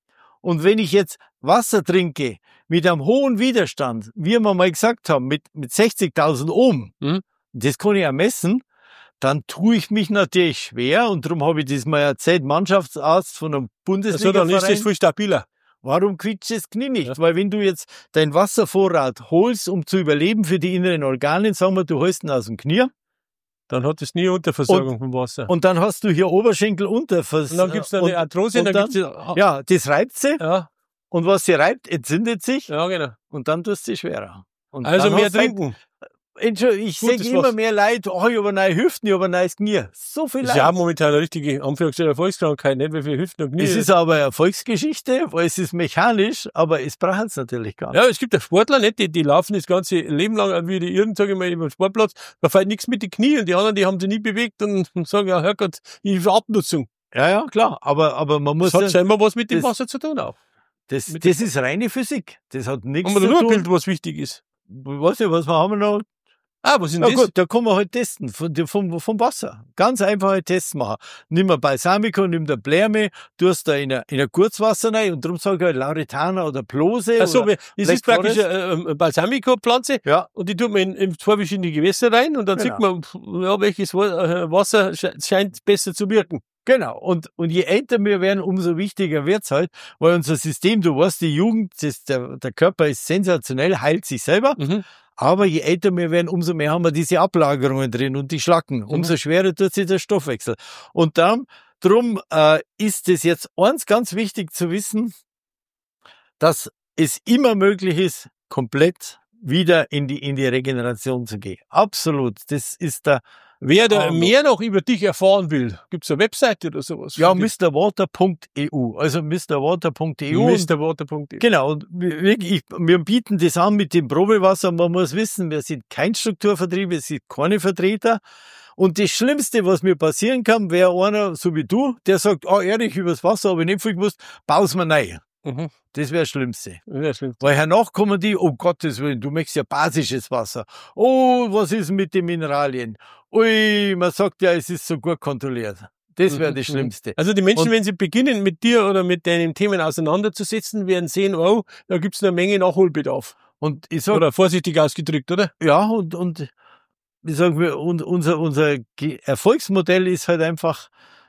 Und wenn ich jetzt Wasser trinke mit einem hohen Widerstand, wie wir mal gesagt haben, mit, mit sechzigtausend Ohm, Mhm. das kann ich ermessen, dann tue ich mich natürlich schwer. Und darum habe ich das mal erzählt, Mannschaftsarzt von einem Also dann ist das Bundesliga-Verein. viel stabiler. Warum quietscht das Knie nicht? Ja. Weil wenn du jetzt deinen Wasservorrat holst, um zu überleben für die inneren Organe, sagen wir, du holst ihn aus dem Knie Dann hat es nie Unterversorgung vom Wasser. und dann hast du hier Oberschenkel Untervers. Und dann gibt's da eine und- Arthrose, und dann, dann- gibt's ja, Ja, das reibt sie ja, und was sie reibt, entzündet sich ja, genau. und dann tust du sie schwerer. Und Also dann mehr hast du halt- trinken. Entschuldigung, ich Gutes sehe immer Wasser. mehr Leute, oh, ich habe neue Hüften, ich habe ein neues Knie. So viel Das ist ja auch Leute. momentan eine richtige Anführungszeichen Volkskrankheit, nicht? Wie viele Hüften und Knie. Es ist aber eine Erfolgsgeschichte, weil es ist mechanisch, aber es braucht es natürlich gar nicht. Ja, es gibt ja Sportler, nicht? Die, die laufen das ganze Leben lang wie die Irren, sage ich mal, über den Sportplatz. Da fällt nichts mit den Knien und die anderen, die haben sie nie bewegt und, und sagen, ja, Herrgott, ich will Abnutzung. Ja, ja, klar, aber, aber man muss Das hat ja, scheinbar was mit dem das- Wasser zu tun auch. das, mit das ist reine Physik. Das hat nichts Haben wir zu da nur ein tun. Bild, was wichtig ist? Was, was haben wir noch? Ah, was ist denn Ja das? gut, da kann man halt testen, von, vom, vom Wasser. Ganz einfache Tests machen. Nimm ein Balsamico, nimm der Blärme, tust da in ein, in ein Kurzwasser rein und darum sage ich halt Lauretana oder Plose. Ach so, oder es Black ist praktisch Forest. eine, eine Balsamico-Pflanze Ja, und die tut man in, in zwei verschiedene Gewässer rein und dann Genau. sieht man, pf, ja, welches Wa- äh, Wasser sche- scheint besser zu wirken. genau. Und, und je älter wir werden, umso wichtiger wird's halt, weil unser System, du weißt, die Jugend, das, der, der Körper ist sensationell, heilt sich selber. Mhm. Aber je älter wir werden, umso mehr haben wir diese Ablagerungen drin und die Schlacken. Umso schwerer tut sich der Stoffwechsel. Und dann, drum äh, ist es jetzt eins ganz wichtig zu wissen, dass es immer möglich ist, komplett wieder in die, in die Regeneration zu gehen. Absolut. Das ist der, Wer da Ah, mehr noch über dich erfahren will, gibt's eine Webseite oder sowas? ja, mister water punkt e u. Also mister water punkt e u. mister water punkt de. Genau, und wir, wirklich, wir bieten das an mit dem Probewasser. Man muss wissen, wir sind kein Strukturvertrieb, wir sind keine Vertreter. Und das Schlimmste, was mir passieren kann, wäre einer, so wie du, der sagt, ah, ehrlich, übers Wasser habe ich nicht viel gewusst, baus mir rein. Mhm. Das wäre das Schlimmste. Ja, stimmt. Weil hernach kommen die, oh Gottes Willen, du möchtest ja basisches Wasser. Oh, was ist mit den Mineralien? Ui, man sagt ja, es ist so gut kontrolliert. Das wäre Mhm, das mhm. Schlimmste. Also die Menschen, Und- wenn sie beginnen, mit dir oder mit deinen Themen auseinanderzusetzen, werden sehen, oh, da gibt's eine Menge Nachholbedarf. Und ich sag, Oder vorsichtig ausgedrückt, oder? ja, und, und, wie sagen wir, und unser, unser Ge- Erfolgsmodell ist halt einfach,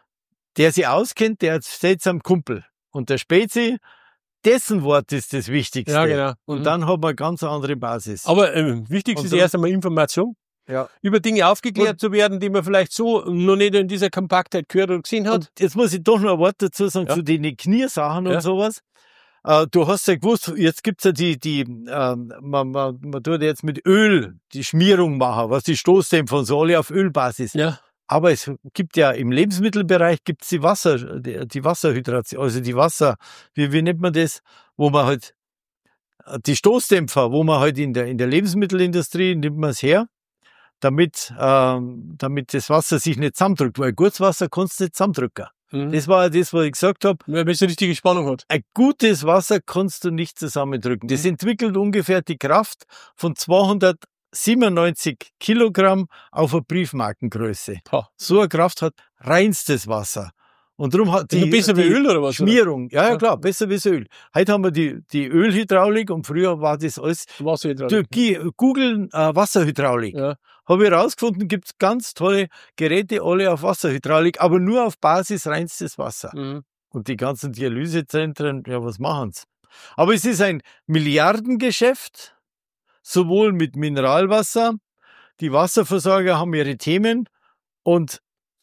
der sich auskennt, der erzählt's am Kumpel. Und der Spezi, dessen Wort ist das Wichtigste. Ja, genau. Und Mhm. dann hat man eine ganz andere Basis. Aber äh, wichtig Und ist dann- erst einmal Information, ja. über Dinge aufgeklärt Und- zu werden, die man vielleicht so noch nicht in dieser Kompaktheit gehört oder gesehen hat. Und jetzt muss ich doch noch ein Wort dazu sagen, Ja. zu den Kniesachen Ja. und sowas. Äh, du hast ja gewusst, jetzt gibt's ja die, die, ähm, man, man, man tut jetzt mit Öl die Schmierung machen, was die Stoßdämpfer und so, alle auf Ölbasis. Ja. Aber es gibt ja im Lebensmittelbereich gibt's die Wasser, die, die Wasserhydration, also die Wasser, wie, wie nennt man das, wo man halt, die Stoßdämpfer, wo man halt in der, in der Lebensmittelindustrie nimmt man es her, damit, ähm, damit das Wasser sich nicht zusammendrückt, weil gutes Wasser kannst du nicht zusammendrücken. Mhm. Das war ja das, was ich gesagt habe. Wenn es die richtige Spannung hat. Ein gutes Wasser kannst du nicht zusammendrücken. Das Mhm. entwickelt ungefähr die Kraft von zweihundertsiebenundneunzig Kilogramm auf eine Briefmarkengröße. Ha. So eine Kraft hat reinstes Wasser. Und darum hat Die, die, besser wie die Öl oder was? oder? Schmierung, ja, ja Ja. klar, besser wie das Öl. Heute haben wir die, die Ölhydraulik und früher war das alles, Wasserhydraulik. du, gi- googeln äh, Wasserhydraulik. Ja. Habe ich rausgefunden, gibt's ganz tolle Geräte, alle auf Wasserhydraulik, aber nur auf Basis reinstes Wasser. Mhm. Und die ganzen Dialysezentren, ja, was machen's? Aber es ist ein Milliardengeschäft, sowohl mit Mineralwasser. Die Wasserversorger haben ihre Themen und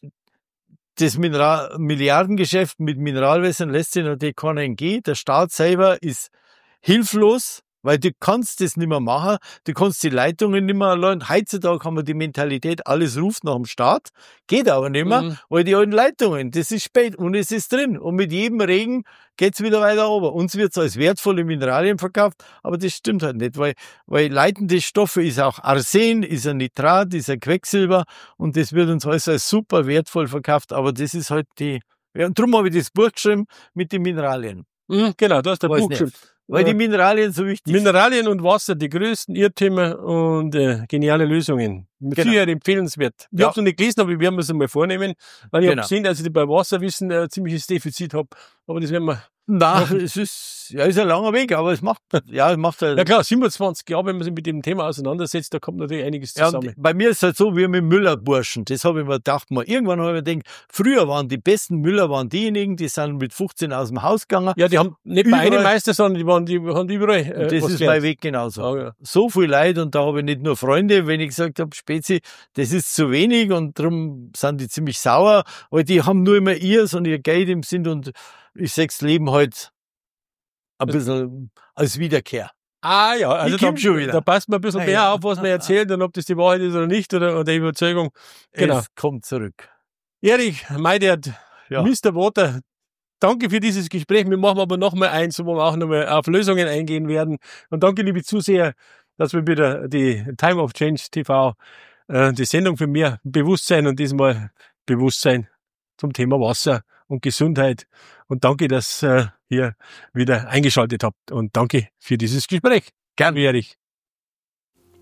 das Mineral Milliardengeschäft mit Mineralwässern lässt sich natürlich keiner entgehen. Der Staat selber ist hilflos, weil du kannst das nicht mehr machen. Du kannst die Leitungen nicht mehr allein. Heutzutage haben wir die Mentalität, alles ruft nach dem Staat. Geht aber nicht mehr, Mhm. weil die alten Leitungen, das ist spät und es ist drin. Und mit jedem Regen geht's wieder weiter runter. Uns wird's als wertvolle Mineralien verkauft, aber das stimmt halt nicht, weil, weil leitende Stoffe ist auch Arsen, ist ein Nitrat, ist ein Quecksilber und das wird uns alles als super wertvoll verkauft, aber das ist halt die, ja, und darum habe ich das Buch geschrieben mit den Mineralien. Mhm, genau, da ist der Weiß Buch nicht. geschrieben. Weil Ja. die Mineralien so wichtig sind. Mineralien und Wasser, die größten Irrtümer und äh, geniale Lösungen. Mit Genau. Sicherheit empfehlenswert. Ich Ja. habe es noch nicht gelesen, aber wir werden es einmal vornehmen, weil ich Genau. habe gesehen, dass ich bei Wasserwissen ein ziemliches Defizit habe. Aber das werden wir. Nein, es ist, ja, ist ein langer Weg, aber es macht, ja, es macht halt. Ja klar, siebenundzwanzig Jahre, wenn man sich mit dem Thema auseinandersetzt, da kommt natürlich einiges Ja, zusammen. und bei mir ist es halt so wie mit Müllerburschen. Das habe ich mir gedacht, mal. Irgendwann habe ich mir gedacht, früher waren die besten Müller waren diejenigen, die sind mit fünfzehn aus dem Haus gegangen. Ja, die haben nicht bei einem Überall- Meister, sondern die waren, die haben überall. Äh, Und das was ist gelernt. mein Weg genauso. Ah, ja. So viel Leid und da habe ich nicht nur Freunde, wenn ich gesagt habe, Spezi, das ist zu wenig und darum sind die ziemlich sauer, weil die haben nur immer ihrs und ihr Geld im Sinn und ich sechs Leben halt ein bisschen als Wiederkehr. Ah ja, also Ich da, komm schon wieder. da passt man ein bisschen Ah, mehr ja. auf, was man erzählt und ob das die Wahrheit ist oder nicht oder, oder die Überzeugung. Genau. Es kommt zurück. Erich, Meidert, Ja. Mister Water, danke für dieses Gespräch. Wir machen aber noch mal eins, wo wir auch noch mal auf Lösungen eingehen werden. Und danke, liebe Zuseher, dass wir wieder die Time of Change T V, äh, die Sendung für mehr Bewusstsein und diesmal Bewusstsein zum Thema Wasser und Gesundheit. Und danke, dass äh, ihr wieder eingeschaltet habt. Und danke für dieses Gespräch. Gern, Erich.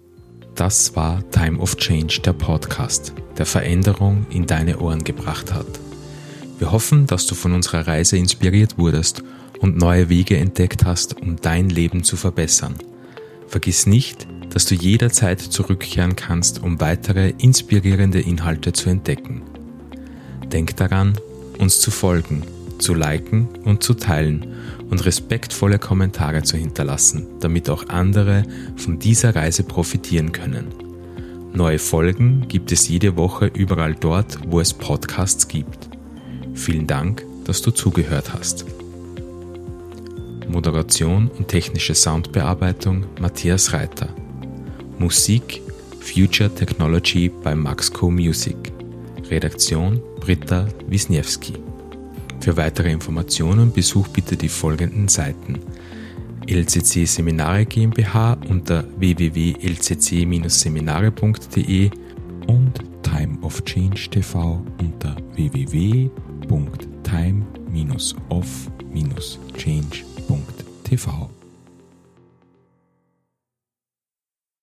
Das war Time of Change, der Podcast, der Veränderung in deine Ohren gebracht hat. Wir hoffen, dass du von unserer Reise inspiriert wurdest und neue Wege entdeckt hast, um dein Leben zu verbessern. Vergiss nicht, dass du jederzeit zurückkehren kannst, um weitere inspirierende Inhalte zu entdecken. Denk daran, uns zu folgen, zu liken und zu teilen und respektvolle Kommentare zu hinterlassen, damit auch andere von dieser Reise profitieren können. Neue Folgen gibt es jede Woche überall dort, wo es Podcasts gibt. Vielen Dank, dass du zugehört hast. Moderation und technische Soundbearbeitung Matthias Reiter. Musik Future Technology bei Maxco Music. Redaktion Britta Wisniewski. Für weitere Informationen besuch bitte die folgenden Seiten: L C C Seminare GmbH unter w w w punkt l c c dash seminare punkt d e und Time of Change T V unter w w w punkt time dash of dash change punkt t v.